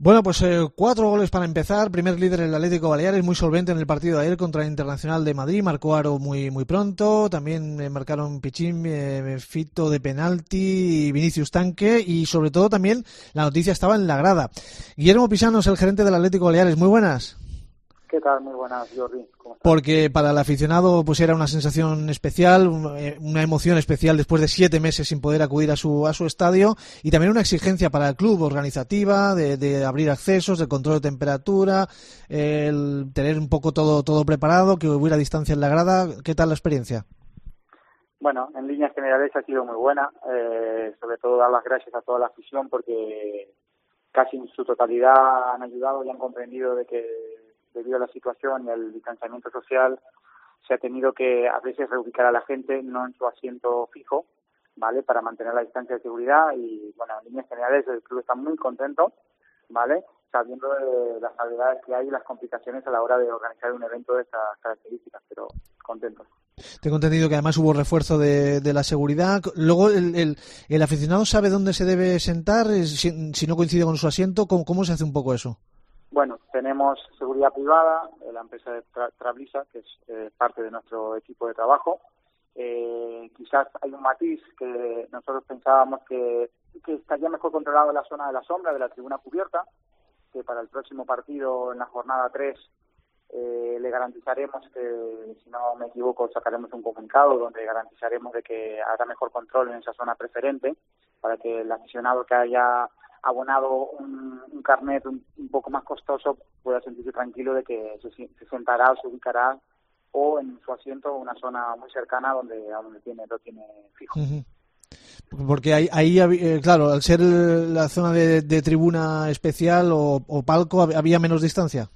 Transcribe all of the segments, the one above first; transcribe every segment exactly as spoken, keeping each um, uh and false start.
Bueno, pues eh, cuatro goles para empezar. Primer líder el Atlético Baleares, muy solvente en el partido de ayer contra el Internacional de Madrid. Marcó Aro muy muy pronto. También eh, marcaron Pichín, eh, Fito de penalti y Vinicius Tanque. Y sobre todo también la noticia estaba en la grada. Guillermo Pisano es el gerente del Atlético Baleares. Muy buenas. ¿Qué tal? Muy buenas, Jordi. ¿Cómo estás? Porque para el aficionado pues era una sensación especial, una emoción especial después de siete meses sin poder acudir a su a su estadio, y también una exigencia para el club organizativa de, de abrir accesos, de control de temperatura, el tener un poco todo todo preparado, que hubiera distancia en la grada. ¿Qué tal la experiencia? Bueno, en líneas generales ha sido muy buena, eh, sobre todo dar las gracias a toda la afición porque casi en su totalidad han ayudado y han comprendido de que debido a la situación y al distanciamiento social, se ha tenido que a veces reubicar a la gente no en su asiento fijo, ¿vale? Para mantener la distancia de seguridad y, bueno, en líneas generales el club está muy contento, ¿vale? Sabiendo de las salvedades que hay y las complicaciones a la hora de organizar un evento de estas características, pero contentos. Tengo entendido que además hubo refuerzo de, de la seguridad. Luego, el, el, el aficionado sabe dónde se debe sentar, si, si no coincide con su asiento. ¿Cómo, cómo se hace un poco eso? Bueno, tenemos seguridad privada, la empresa de Tra- Trablisa, que es eh, parte de nuestro equipo de trabajo. Eh, quizás hay un matiz que nosotros pensábamos que, que estaría mejor controlado la zona de la sombra, de la tribuna cubierta, que para el próximo partido, en la jornada tres, eh, le garantizaremos que, si no me equivoco, sacaremos un comunicado donde garantizaremos de que habrá mejor control en esa zona preferente, para que el aficionado que haya abonado un, un carnet un, un poco más costoso pueda sentirse tranquilo de que se, se sentará o se ubicará o en su asiento una zona muy cercana donde a donde tiene lo tiene fijo. Uh-huh. Porque ahí, ahí eh, claro, al ser la zona de, de tribuna especial o, o palco, ¿había menos distancia?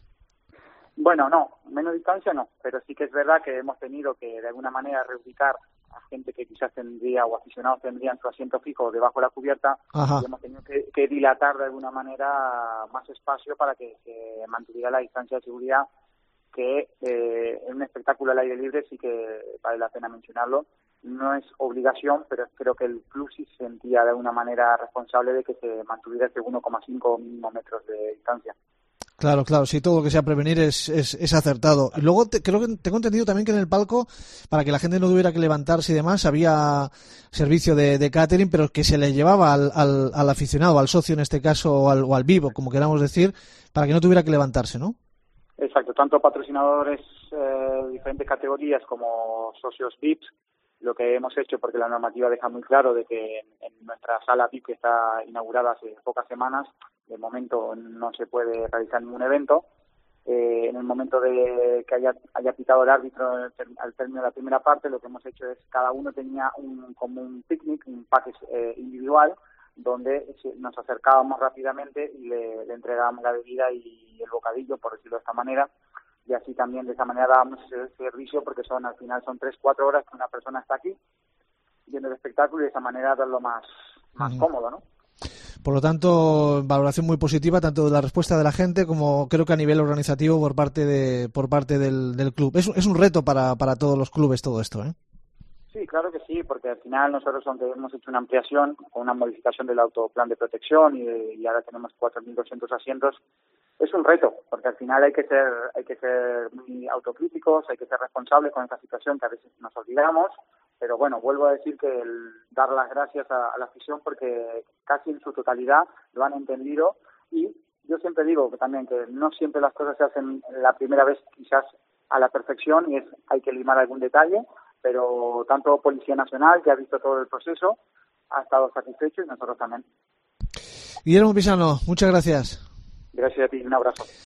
Bueno, no, menos distancia no, pero sí que es verdad que hemos tenido que de alguna manera reubicar a gente que quizás tendría o aficionados tendrían su asiento fijo debajo de la cubierta. Ajá. Y hemos tenido que, que dilatar de alguna manera más espacio para que se mantuviera la distancia de seguridad, que eh, en un espectáculo al aire libre sí que vale la pena mencionarlo. No es obligación, pero creo que el club sí se sentía de alguna manera responsable de que se mantuviera ese uno coma cinco mínimo metros de distancia. Claro, claro, sí, todo lo que sea prevenir es, es, es acertado. Y luego te, creo que tengo entendido también que en el palco, para que la gente no tuviera que levantarse y demás, había servicio de, de catering, pero que se le llevaba al, al, al aficionado, al socio en este caso, o al, o al vivo, como queramos decir, para que no tuviera que levantarse, ¿no? Exacto, tanto patrocinadores eh, de diferentes categorías como socios V I Ps, lo que hemos hecho, porque la normativa deja muy claro de que en, en nuestra sala V I P que está inaugurada hace pocas semanas, de momento no se puede realizar ningún evento. Eh, en el momento de que haya, haya pitado el árbitro al término de la primera parte, lo que hemos hecho es cada uno tenía un como un picnic, un package eh, individual, donde nos acercábamos rápidamente y le, le entregábamos la bebida y el bocadillo, por decirlo de esta manera, y así también de esa manera dábamos ese servicio, porque son al final son tres, cuatro horas que una persona está aquí viendo el espectáculo y de esa manera darlo más, más uh-huh. cómodo, ¿no? Por lo tanto, valoración muy positiva tanto de la respuesta de la gente como creo que a nivel organizativo por parte de por parte del, del club. Es, es un reto para, para todos los clubes todo esto, ¿eh? Sí, claro que sí, porque al final nosotros, aunque hemos hecho una ampliación con una modificación del autoplan de protección y, de, y ahora tenemos cuatro mil doscientos asientos, es un reto, porque al final hay que ser hay que ser muy autocríticos, hay que ser responsables con esta situación que a veces nos olvidamos, pero bueno, vuelvo a decir que el dar las gracias a, a la afición porque casi en su totalidad lo han entendido y yo siempre digo que también que no siempre las cosas se hacen la primera vez quizás a la perfección y es hay que limar algún detalle, pero tanto Policía Nacional, que ha visto todo el proceso, ha estado satisfecho y nosotros también. Guillermo Pisano, muchas gracias. Gracias a ti, un abrazo.